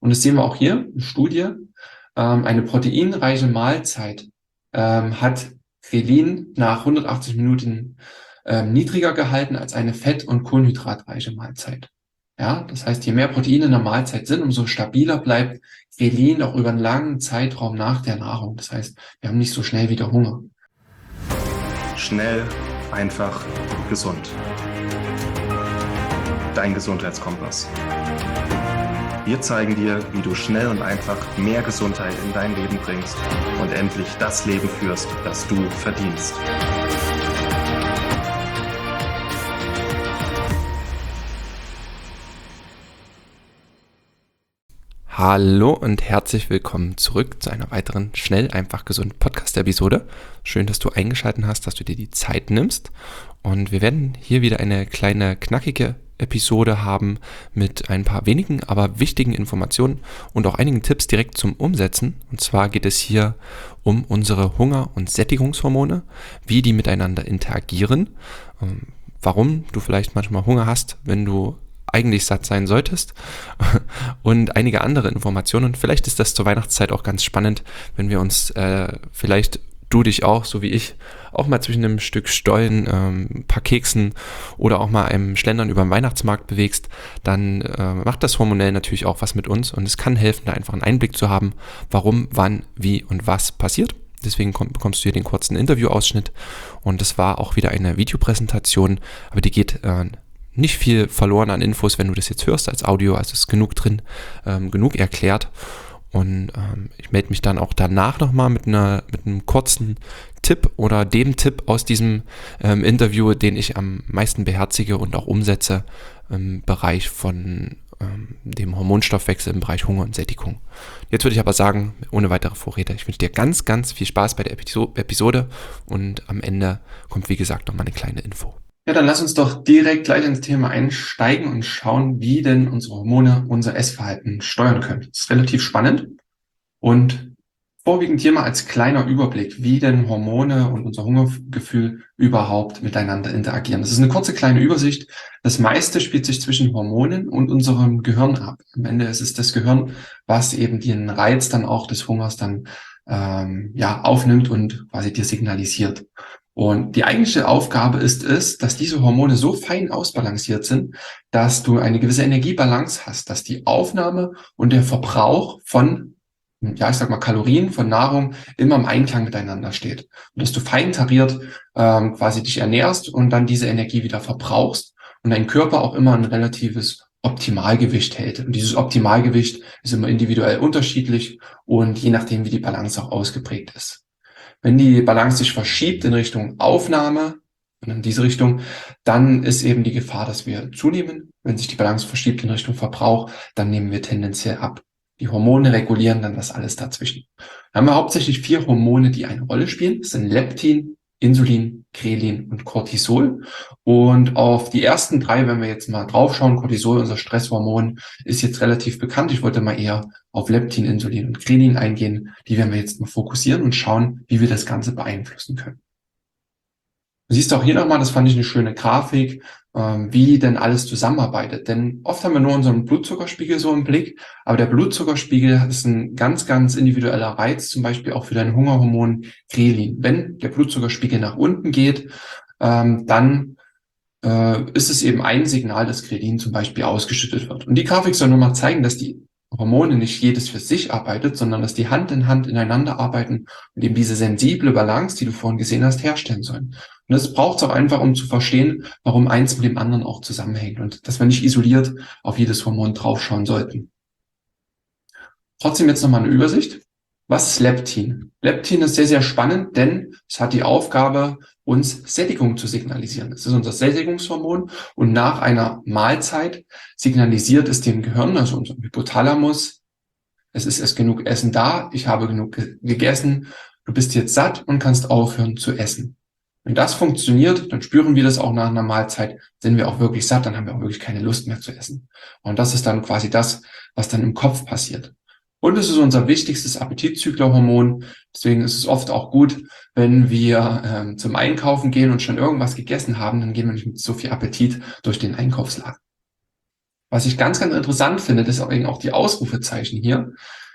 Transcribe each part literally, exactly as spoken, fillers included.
Und das sehen wir auch hier in Studie. Ähm, eine proteinreiche Mahlzeit ähm, hat Grelin nach hundertachtzig Minuten ähm, niedriger gehalten als eine fett- und kohlenhydratreiche Mahlzeit. Ja, das heißt, je mehr Proteine in der Mahlzeit sind, umso stabiler bleibt Grelin auch über einen langen Zeitraum nach der Nahrung. Das heißt, wir haben nicht so schnell wieder Hunger. Schnell, einfach, gesund. Dein Gesundheitskompass. Wir zeigen dir, wie du schnell und einfach mehr Gesundheit in dein Leben bringst und endlich das Leben führst, das du verdienst. Hallo und herzlich willkommen zurück zu einer weiteren Schnell, einfach, gesund Podcast-Episode. Schön, dass du eingeschaltet hast, dass du dir die Zeit nimmst. Und wir werden hier wieder eine kleine, knackige Episode haben mit ein paar wenigen, aber wichtigen Informationen und auch einigen Tipps direkt zum Umsetzen. Und zwar geht es hier um unsere Hunger- und Sättigungshormone, wie die miteinander interagieren, warum du vielleicht manchmal Hunger hast, wenn du eigentlich satt sein solltest und einige andere Informationen. Und vielleicht ist das zur Weihnachtszeit auch ganz spannend, wenn wir uns äh, vielleicht du dich auch, so wie ich, auch mal zwischen einem Stück Stollen, ähm, ein paar Keksen oder auch mal einem Schlendern über den Weihnachtsmarkt bewegst, dann äh, macht das hormonell natürlich auch was mit uns und es kann helfen, da einfach einen Einblick zu haben, warum, wann, wie und was passiert. Deswegen komm, bekommst du hier den kurzen Interviewausschnitt und das war auch wieder eine Videopräsentation, aber die geht äh, nicht viel verloren an Infos, wenn du das jetzt hörst als Audio, also ist genug drin, ähm, genug erklärt. Und ähm, ich melde mich dann auch danach nochmal mit einer mit einem kurzen Tipp oder dem Tipp aus diesem ähm, Interview, den ich am meisten beherzige und auch umsetze im Bereich von ähm, dem Hormonstoffwechsel, im Bereich Hunger und Sättigung. Jetzt würde ich aber sagen, ohne weitere Vorrede, ich wünsche dir ganz, ganz viel Spaß bei der Episode und am Ende kommt, wie gesagt, nochmal eine kleine Info. Ja, dann lass uns doch direkt gleich ins Thema einsteigen und schauen, wie denn unsere Hormone unser Essverhalten steuern können. Das ist relativ spannend und vorwiegend hier mal als kleiner Überblick, wie denn Hormone und unser Hungergefühl überhaupt miteinander interagieren. Das ist eine kurze kleine Übersicht. Das meiste spielt sich zwischen Hormonen und unserem Gehirn ab. Am Ende ist es das Gehirn, was eben den Reiz dann auch des Hungers dann ähm, ja aufnimmt und quasi dir signalisiert. Und die eigentliche Aufgabe ist es, dass diese Hormone so fein ausbalanciert sind, dass du eine gewisse Energiebalance hast, dass die Aufnahme und der Verbrauch von, ja, ich sag mal, Kalorien, von Nahrung immer im Einklang miteinander steht. Und dass du fein tariert ähm, quasi dich ernährst und dann diese Energie wieder verbrauchst und dein Körper auch immer ein relatives Optimalgewicht hält. Und dieses Optimalgewicht ist immer individuell unterschiedlich und je nachdem, wie die Balance auch ausgeprägt ist. Wenn die Balance sich verschiebt in Richtung Aufnahme und in diese Richtung, dann ist eben die Gefahr, dass wir zunehmen. Wenn sich die Balance verschiebt in Richtung Verbrauch, dann nehmen wir tendenziell ab. Die Hormone regulieren dann das alles dazwischen. Dann haben wir hauptsächlich vier Hormone, die eine Rolle spielen. Das sind Leptin, Insulin, Grelin und Cortisol. Und auf die ersten drei, wenn wir jetzt mal draufschauen, Cortisol, unser Stresshormon, ist jetzt relativ bekannt. Ich wollte mal eher auf Leptin, Insulin und Grelin eingehen. Die werden wir jetzt mal fokussieren und schauen, wie wir das Ganze beeinflussen können. Du siehst auch hier nochmal, das fand ich eine schöne Grafik, wie denn alles zusammenarbeitet. Denn oft haben wir nur unseren Blutzuckerspiegel so im Blick, aber der Blutzuckerspiegel ist ein ganz, ganz individueller Reiz, zum Beispiel auch für dein Hungerhormon Grelin. Wenn der Blutzuckerspiegel nach unten geht, dann ist es eben ein Signal, dass Grelin zum Beispiel ausgeschüttet wird. Und die Grafik soll nur mal zeigen, dass die Hormone nicht jedes für sich arbeitet, sondern dass die Hand in Hand ineinander arbeiten und eben diese sensible Balance, die du vorhin gesehen hast, herstellen sollen. Und das braucht es auch einfach, um zu verstehen, warum eins mit dem anderen auch zusammenhängt und dass wir nicht isoliert auf jedes Hormon draufschauen sollten. Trotzdem jetzt nochmal eine Übersicht. Was ist Leptin? Leptin ist sehr, sehr spannend, denn es hat die Aufgabe, uns Sättigung zu signalisieren. Es ist unser Sättigungshormon und nach einer Mahlzeit signalisiert es dem Gehirn, also unserem Hypothalamus, es ist erst genug Essen da, ich habe genug ge- gegessen, du bist jetzt satt und kannst aufhören zu essen. Wenn das funktioniert, dann spüren wir das auch nach einer Mahlzeit, sind wir auch wirklich satt, dann haben wir auch wirklich keine Lust mehr zu essen. Und das ist dann quasi das, was dann im Kopf passiert. Und es ist unser wichtigstes Appetitzüglerhormon. Deswegen ist es oft auch gut, wenn wir ähm, zum Einkaufen gehen und schon irgendwas gegessen haben, dann gehen wir nicht mit so viel Appetit durch den Einkaufsladen. Was ich ganz, ganz interessant finde, das ist auch, auch die Ausrufezeichen hier.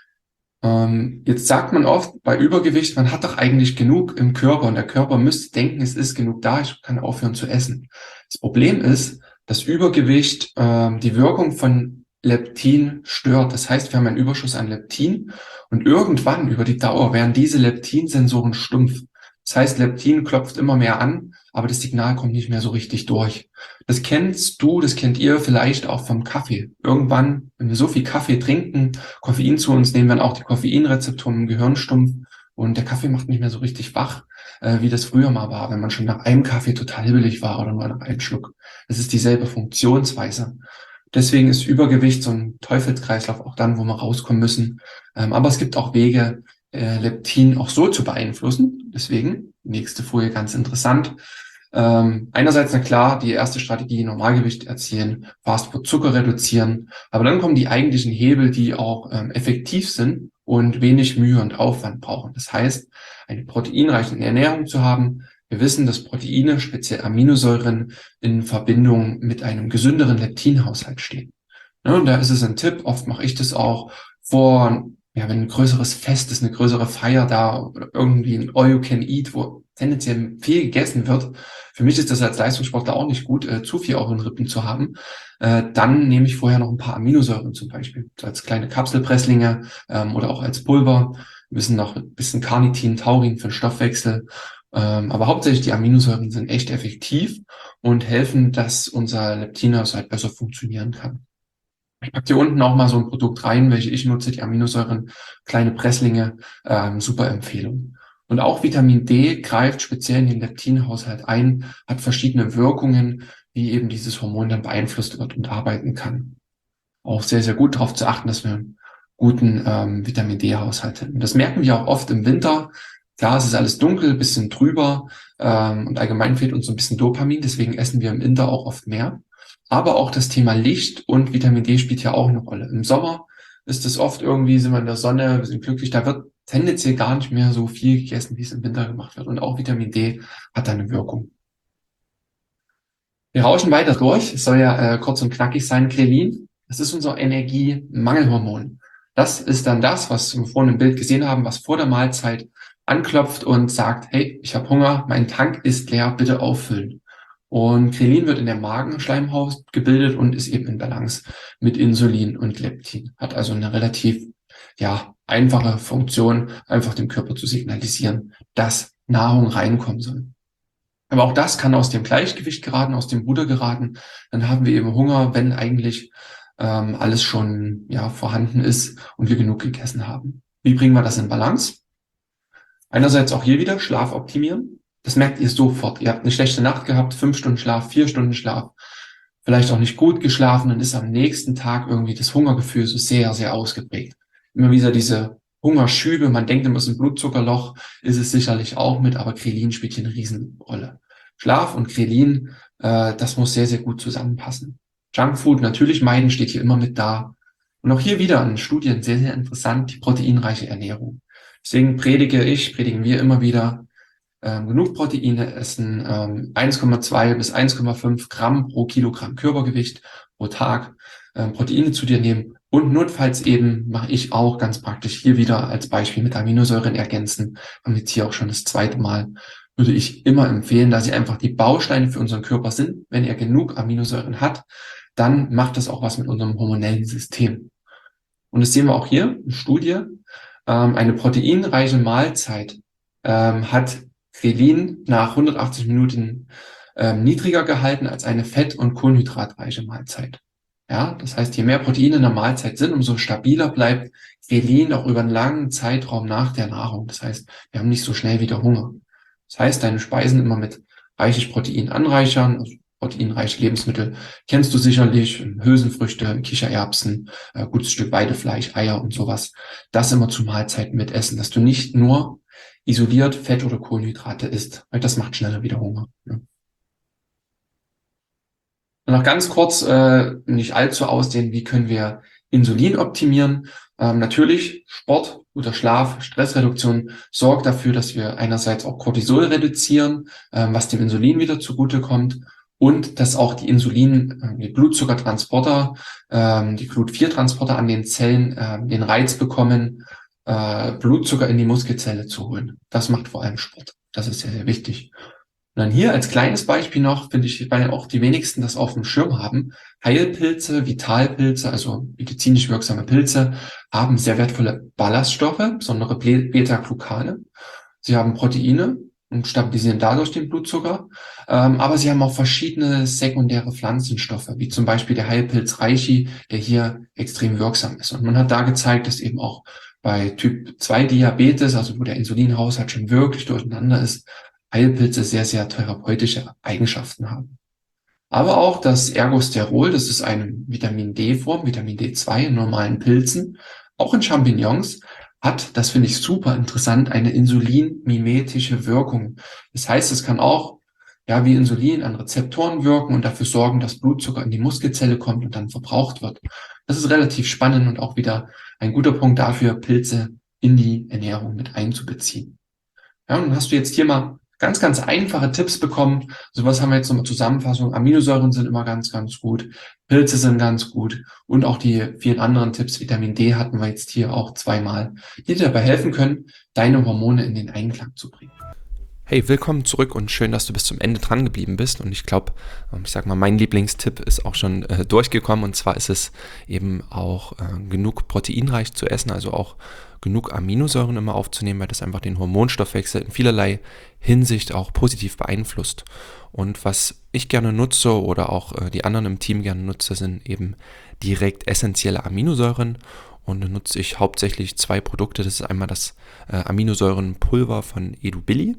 Ähm, jetzt sagt man oft bei Übergewicht, man hat doch eigentlich genug im Körper und der Körper müsste denken, es ist genug da, ich kann aufhören zu essen. Das Problem ist, dass Übergewicht ähm, die Wirkung von Leptin stört. Das heißt, wir haben einen Überschuss an Leptin und irgendwann über die Dauer werden diese Leptinsensoren stumpf. Das heißt, Leptin klopft immer mehr an, aber das Signal kommt nicht mehr so richtig durch. Das kennst du, das kennt ihr vielleicht auch vom Kaffee. Irgendwann, wenn wir so viel Kaffee trinken, Koffein zu uns nehmen, werden auch die Koffeinrezeptoren im Gehirn stumpf und der Kaffee macht nicht mehr so richtig wach, äh, wie das früher mal war, wenn man schon nach einem Kaffee total hibbelig war oder nur nach einem Schluck. Das ist dieselbe Funktionsweise. Deswegen ist Übergewicht so ein Teufelskreislauf auch dann, wo wir rauskommen müssen. Ähm, aber es gibt auch Wege, äh, Leptin auch so zu beeinflussen. Deswegen, nächste Folie ganz interessant. Ähm, einerseits, na klar, die erste Strategie, Normalgewicht erzielen, Fastfood, Zucker reduzieren. Aber dann kommen die eigentlichen Hebel, die auch ähm, effektiv sind und wenig Mühe und Aufwand brauchen. Das heißt, eine proteinreiche Ernährung zu haben. Wir wissen, dass Proteine, speziell Aminosäuren, in Verbindung mit einem gesünderen Leptinhaushalt stehen. Ja, und da ist es ein Tipp, oft mache ich das auch vor, ja, wenn ein größeres Fest ist, eine größere Feier da oder irgendwie ein All You Can Eat, wo tendenziell viel gegessen wird. Für mich ist das als Leistungssportler auch nicht gut, äh, zu viel auf den Rippen zu haben. Äh, dann nehme ich vorher noch ein paar Aminosäuren zum Beispiel, so als kleine Kapselpresslinge ähm, oder auch als Pulver. Wir wissen noch ein bisschen Carnitin, Taurin für den Stoffwechsel. Ähm, aber hauptsächlich die Aminosäuren sind echt effektiv und helfen, dass unser Leptinhaushalt besser funktionieren kann. Ich packe hier unten auch mal so ein Produkt rein, welche ich nutze, die Aminosäuren, kleine Presslinge, ähm, super Empfehlung. Und auch Vitamin D greift speziell in den Leptinhaushalt ein, hat verschiedene Wirkungen, wie eben dieses Hormon dann beeinflusst wird und arbeiten kann. Auch sehr, sehr gut darauf zu achten, dass wir einen guten ähm, Vitamin D-Haushalt haben. Das merken wir auch oft im Winter. Klar, es ist alles dunkel, bisschen trüber ähm, und allgemein fehlt uns so ein bisschen Dopamin, deswegen essen wir im Winter auch oft mehr. Aber auch das Thema Licht und Vitamin D spielt ja auch eine Rolle. Im Sommer ist es oft irgendwie, sind wir in der Sonne, wir sind glücklich, da wird tendenziell gar nicht mehr so viel gegessen, wie es im Winter gemacht wird. Und auch Vitamin D hat da eine Wirkung. Wir rauschen weiter durch. Es soll ja äh, kurz und knackig sein. Grelin, das ist unser Energiemangelhormon. Das ist dann das, was wir vorhin im Bild gesehen haben, was vor der Mahlzeit anklopft und sagt, hey, ich habe Hunger, mein Tank ist leer, bitte auffüllen. Und Grelin wird in der Magenschleimhaut gebildet und ist eben in Balance mit Insulin und Leptin. Hat also eine relativ ja einfache Funktion, einfach dem Körper zu signalisieren, dass Nahrung reinkommen soll. Aber auch das kann aus dem Gleichgewicht geraten, aus dem Ruder geraten. Dann haben wir eben Hunger, wenn eigentlich ähm, alles schon ja vorhanden ist und wir genug gegessen haben. Wie bringen wir das in Balance? Einerseits auch hier wieder Schlaf optimieren. Das merkt ihr sofort. Ihr habt eine schlechte Nacht gehabt, fünf Stunden Schlaf, vier Stunden Schlaf, vielleicht auch nicht gut geschlafen, dann ist am nächsten Tag irgendwie das Hungergefühl so sehr, sehr ausgeprägt. Immer wieder diese Hungerschübe, man denkt immer, es ist ein Blutzuckerloch, ist es sicherlich auch mit, aber Grelin spielt hier eine Riesenrolle. Schlaf und Grelin, äh, das muss sehr, sehr gut zusammenpassen. Junkfood natürlich meiden, steht hier immer mit da. Und auch hier wieder in Studien sehr, sehr interessant, die proteinreiche Ernährung. Deswegen predige ich, predigen wir immer wieder, ähm, genug Proteine essen, ähm, eins Komma zwei bis eins Komma fünf Gramm pro Kilogramm Körpergewicht pro Tag, ähm, Proteine zu dir nehmen und notfalls eben mache ich auch ganz praktisch hier wieder als Beispiel mit Aminosäuren ergänzen. Haben jetzt hier auch schon das zweite Mal, würde ich immer empfehlen, da sie einfach die Bausteine für unseren Körper sind. Wenn er genug Aminosäuren hat, dann macht das auch was mit unserem hormonellen System. Und das sehen wir auch hier in Studie. Ähm, eine proteinreiche Mahlzeit ähm, hat Grelin nach hundertachtzig Minuten ähm, niedriger gehalten als eine fett- und kohlenhydratreiche Mahlzeit. Ja, das heißt, je mehr Proteine in der Mahlzeit sind, umso stabiler bleibt Grelin auch über einen langen Zeitraum nach der Nahrung. Das heißt, wir haben nicht so schnell wieder Hunger. Das heißt, deine Speisen immer mit reichlich Protein anreichern, also proteinreiche Lebensmittel kennst du sicherlich, Hülsenfrüchte, Kichererbsen, äh, gutes Stück Weidefleisch, Eier und sowas. Das immer zu Mahlzeiten mit essen, dass du nicht nur isoliert Fett oder Kohlenhydrate isst, weil das macht schneller wieder Hunger. Ja. Und noch ganz kurz, äh, nicht allzu ausdehnen, wie können wir Insulin optimieren? Ähm, natürlich Sport, guter Schlaf, Stressreduktion sorgt dafür, dass wir einerseits auch Cortisol reduzieren, ähm, was dem Insulin wieder zugutekommt. und dass auch die Insulin, die Blutzuckertransporter, ähm, die Glut vier Transporter an den Zellen äh, den Reiz bekommen, äh, Blutzucker in die Muskelzelle zu holen. Das macht vor allem Sport. Das ist sehr, sehr wichtig. Und dann hier als kleines Beispiel noch, finde ich, weil auch die wenigsten das auf dem Schirm haben, Heilpilze, Vitalpilze, also medizinisch wirksame Pilze, haben sehr wertvolle Ballaststoffe, besondere Beta-Glucane. Sie haben Proteine und stabilisieren dadurch den Blutzucker, ähm, aber sie haben auch verschiedene sekundäre Pflanzenstoffe, wie zum Beispiel der Heilpilz Reishi, der hier extrem wirksam ist. Und man hat da gezeigt, dass eben auch bei Typ zwei Diabetes, also wo der Insulinhaushalt schon wirklich durcheinander ist, Heilpilze sehr, sehr therapeutische Eigenschaften haben. Aber auch das Ergosterol, das ist eine Vitamin D-Form, Vitamin D zwei in normalen Pilzen, auch in Champignons, hat, das finde ich super interessant, eine insulinmimetische Wirkung. Das heißt, es kann auch, ja, wie Insulin an Rezeptoren wirken und dafür sorgen, dass Blutzucker in die Muskelzelle kommt und dann verbraucht wird. Das ist relativ spannend und auch wieder ein guter Punkt dafür, Pilze in die Ernährung mit einzubeziehen. Ja, und dann hast du jetzt hier mal ganz, ganz einfache Tipps bekommen. So was haben wir jetzt nochmal Zusammenfassung. Aminosäuren sind immer ganz, ganz gut. Pilze sind ganz gut. Und auch die vielen anderen Tipps, Vitamin D hatten wir jetzt hier auch zweimal, die dir dabei helfen können, deine Hormone in den Einklang zu bringen. Hey, willkommen zurück und schön, dass du bis zum Ende dran geblieben bist. Und ich glaube, ich sag mal, mein Lieblingstipp ist auch schon äh, durchgekommen. Und zwar ist es eben auch äh, genug proteinreich zu essen, also auch genug Aminosäuren immer aufzunehmen, weil das einfach den Hormonstoffwechsel in vielerlei Hinsicht auch positiv beeinflusst. Und was ich gerne nutze oder auch äh, die anderen im Team gerne nutze, sind eben direkt essentielle Aminosäuren. Und dann nutze ich hauptsächlich zwei Produkte. Das ist einmal das äh, Aminosäurenpulver von Edubilli.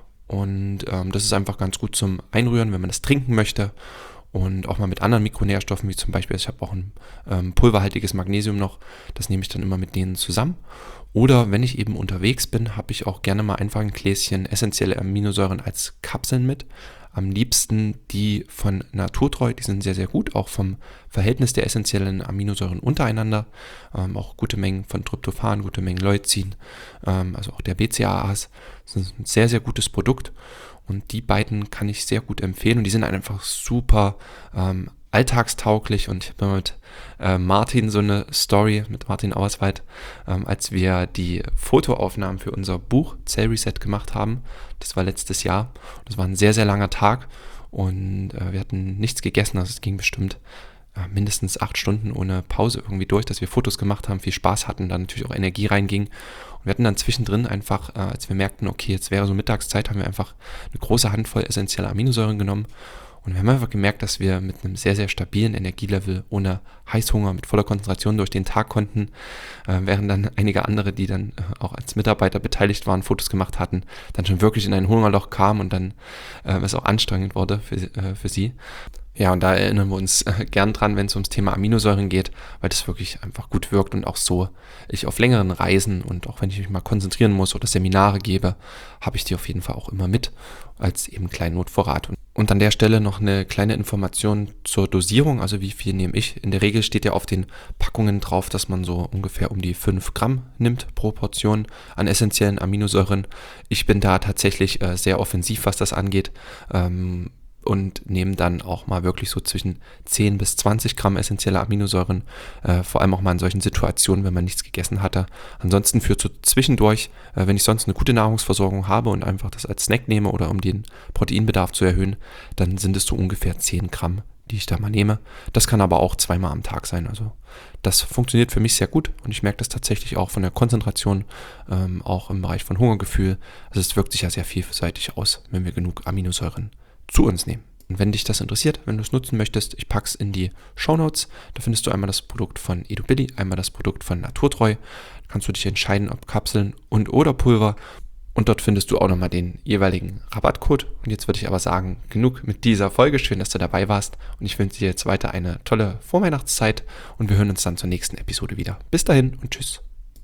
Und ähm, das ist einfach ganz gut zum Einrühren, wenn man das trinken möchte. Und auch mal mit anderen Mikronährstoffen, wie zum Beispiel, ich habe auch ein ähm, pulverhaltiges Magnesium noch. Das nehme ich dann immer mit denen zusammen. Oder wenn ich eben unterwegs bin, habe ich auch gerne mal einfach ein Gläschen essentielle Aminosäuren als Kapseln mit. Am liebsten die von Naturtreu, die sind sehr, sehr gut, auch vom Verhältnis der essentiellen Aminosäuren untereinander. Ähm, auch gute Mengen von Tryptophan, gute Mengen Leucin, ähm, also auch der B C A As. Das ist ein sehr, sehr gutes Produkt und die beiden kann ich sehr gut empfehlen und die sind einfach super ähm, alltagstauglich und ich habe mit äh, Martin so eine Story, mit Martin Auerswald, ähm, als wir die Fotoaufnahmen für unser Buch Cell Reset gemacht haben. Das war letztes Jahr. Das war ein sehr, sehr langer Tag und äh, wir hatten nichts gegessen. Also es ging bestimmt äh, mindestens acht Stunden ohne Pause irgendwie durch, dass wir Fotos gemacht haben, viel Spaß hatten, dann natürlich auch Energie reinging. Und wir hatten dann zwischendrin einfach, äh, als wir merkten, okay, jetzt wäre so Mittagszeit, haben wir einfach eine große Handvoll essentieller Aminosäuren genommen. Und wir haben einfach gemerkt, dass wir mit einem sehr, sehr stabilen Energielevel, ohne Heißhunger, mit voller Konzentration durch den Tag konnten, äh, während dann einige andere, die dann äh, auch als Mitarbeiter beteiligt waren, Fotos gemacht hatten, dann schon wirklich in ein Hungerloch kamen und dann äh, es auch anstrengend wurde für, äh, für sie. Ja, und da erinnern wir uns äh, gern dran, wenn es ums Thema Aminosäuren geht, weil das wirklich einfach gut wirkt und auch so ich auf längeren Reisen und auch wenn ich mich mal konzentrieren muss oder Seminare gebe, habe ich die auf jeden Fall auch immer mit als eben kleinen Notvorrat. Und, und an der Stelle noch eine kleine Information zur Dosierung, also wie viel nehme ich. In der Regel steht ja auf den Packungen drauf, dass man so ungefähr um die fünf Gramm nimmt pro Portion an essentiellen Aminosäuren. Ich bin da tatsächlich äh, sehr offensiv, was das angeht. Ähm, und nehmen dann auch mal wirklich so zwischen zehn bis zwanzig Gramm essentielle Aminosäuren, äh, vor allem auch mal in solchen Situationen, wenn man nichts gegessen hatte. Ansonsten führt so zwischendurch, äh, wenn ich sonst eine gute Nahrungsversorgung habe und einfach das als Snack nehme oder um den Proteinbedarf zu erhöhen, dann sind es so ungefähr zehn Gramm, die ich da mal nehme. Das kann aber auch zweimal am Tag sein. Also das funktioniert für mich sehr gut und ich merke das tatsächlich auch von der Konzentration, ähm, auch im Bereich von Hungergefühl. Also es wirkt sich ja sehr vielseitig aus, wenn wir genug Aminosäuren zu uns nehmen. Und wenn dich das interessiert, wenn du es nutzen möchtest, ich packe es in die Shownotes. Da findest du einmal das Produkt von Edubilli, einmal das Produkt von Naturtreu. Da kannst du dich entscheiden, ob Kapseln und oder Pulver. Und dort findest du auch nochmal den jeweiligen Rabattcode. Und jetzt würde ich aber sagen, genug mit dieser Folge. Schön, dass du dabei warst. Und ich wünsche dir jetzt weiter eine tolle Vorweihnachtszeit. Und wir hören uns dann zur nächsten Episode wieder. Bis dahin und tschüss.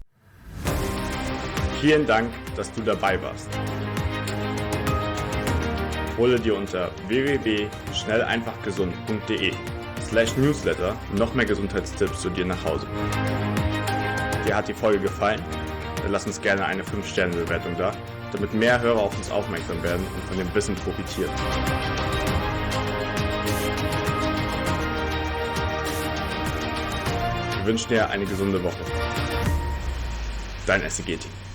Vielen Dank, dass du dabei warst. Hole dir unter w w w punkt schnell einfach gesund punkt de slash newsletter noch mehr Gesundheitstipps zu dir nach Hause. Dir hat die Folge gefallen? Dann lass uns gerne eine fünf Sterne Bewertung da, damit mehr Hörer auf uns aufmerksam werden und von dem Wissen profitieren. Wir wünschen dir eine gesunde Woche. Dein S C G-Team.